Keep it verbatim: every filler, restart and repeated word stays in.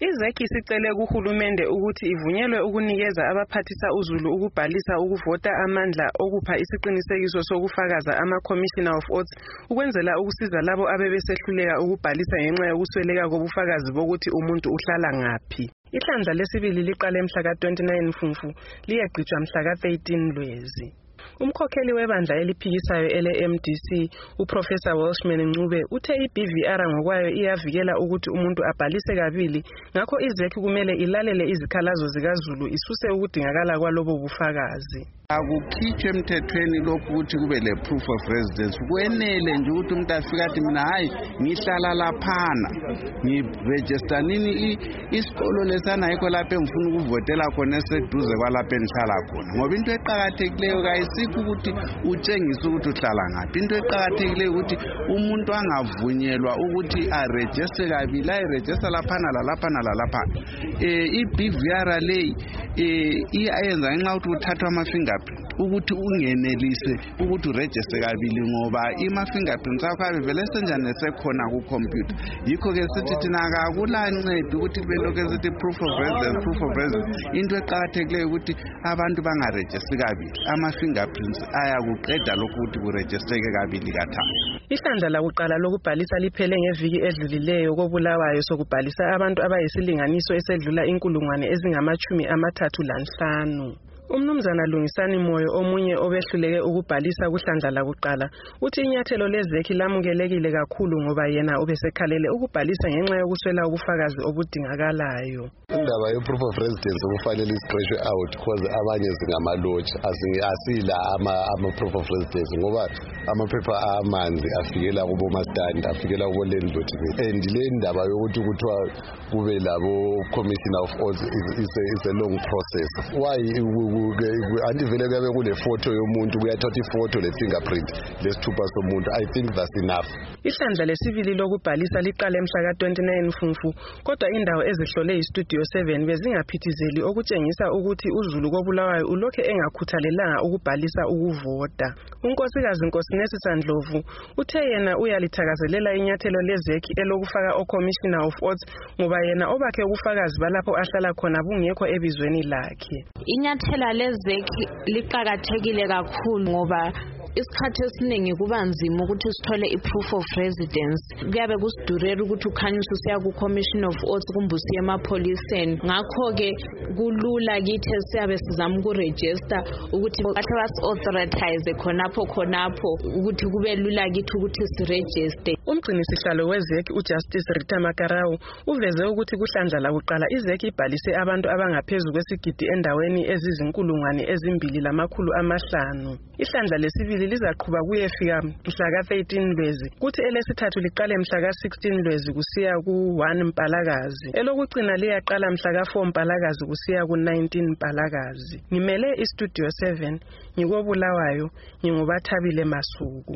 Izeki sicele kuhulumende ukuthi ivunyelwe ukunikeza abaphathisa uzulu ukubhalisa ukuvota amandla okupha isiqinisekiso sokufakaza ama-Commissioner of Oaths ukwenzela ukusiza labo abebesehluleka ukubhalisa ngenxa yokusweleka kobufakazi bokuthi umuntu uhlala ngaphi. Ihlandla lesibili liqale mhla ka twenty-nine Mfumfu liyagqitshwa mhla ka thirteen Lwezi. Umkhokheli webandla eliphikisayo ele-M D C uProfessor Welshman Ncube uthe i-B V R ngokwayo iyavikela ukuthi umuntu abhalise kabili, ngakho izeki kumele ilalele izikhalazo zikaZulu isuse ukudingakala kwalobo bufakazi. Akukhitshwe emthethweni lokhu ukuthi kube le proof of residence. Kwenele nje ukuthi umuntu afika athi mina hayi ngihlala laphana ngiregister nini isikolo lesana yikho lapho engifuna ukuvotela khona eseduze kwalapho engihlala khona. Ngoba into eqhakathekileyo kayisikho ukuthi utshengise ukuthi uhlala ngaphi. Into eqhakathekileyo ukuthi umuntu angavunyelwa ukuthi aregister kabili, ayiregister laphana lalaphana lalaphana. Eh i-B V R le eh iyenza ngenxa ukuthi uthathwa amafingerprint ukuthi ungenelise ukuthi uregister kabili ngoba ima-fingerprints akho avele senjani sekhona ku-computer. Yikho ke sithi thina akakulanceda ukuthi kube lokho esithi proof of residence, proof of residence. Into eqhakathekileyo ukuthi abantu bangaregister kabili. Ama-fingerprints ayakuqeda lokhu ukuthi kuregisteke kabili kathathu. Ihlandla lakuqala lokubhalisa liphele ngeviki edlulileyo koBulawayo sokubhalisa abantu abayisilinganiso esedlula inkulungwane ezingamachumi amathathu lanhlanu. Umnumzana Lungisani Moyo omunye obehluleke ukubhalisa kuhlandla lakuqala uthi inyathelo lezeki lamukelekile kakhulu ngoba yena ubesekhalele ukubhalisa ngenxa yokuswela ubufakazi obudingakalayo. Indaba ye-proof of residence kufanele isiqeshwe out because abanye zingamalotsha asila ama-proof of residence ngoba amaphepha amanzi afikela kubo-mastandi afikela kubo-landlord and le ndaba yokuthi kuthiwa kube labo commissioner of oaths is a long process. Why andivele kuyabe kule photo yomuntu kuyathatha ifoto le-fingerprint lesithupha somuntu. I think that's enough. Ihlandla lesibili lokubhalisa liqale mhla ka twenty-nine Mfumfu kodwa indawo ezihlole iStudio seven bezingaphithizeli okutshengisa ukuthi uZulu koBulawayo ulokhe engakhuthalelanga ukubhalisa ukuvota. Unkosikazi Nkosinesi Sandlovu uthe yena uyalithakazelela inyathelo lezeki elokufaka o-Commissioner of Oaths ngoba yena obakhe ubufakazi balapho ahlala khona bungekho ebizweni lakhe. Inyathela lezeki liqhakathekile kakhulu ngoba isikhathi esiningi kuba nzima ukuthi sithole i-proof of residence. Kuyabe kusidurela ukuthi ukhanyise usiya ku-Commission of Oaths kumbe usiya emapholiseni. Ngakho-ke kulula kithi siyabe sizama ukuregister ukuthi bahle basi-authorize khonapho khonapho ukuthi kube lula kithi ukuthi siregister. Umgcini sihlalo wezeki uJustice Rita Makarau uveze ukuthi kuhlandla lakuqala izeki ibhalise abantu abangaphezu kwesigidi endaweni ezizinkulungwane ezimbili lamakhulu amahlanu. Ihlandla lesibili lizaqhuba kuyefika mhla ka thirteen Lwezi kuthi elesithathu liqale mhla ka sixteen Lwezi kusiya ku one Mpalakazi. Elokugcina liyaqala mhla ka four Mpalakazi kusiya ku nineteen Mpalakazi. Ngimele iStudio seven ngikoBulawayo, nginguBathabile Masuku.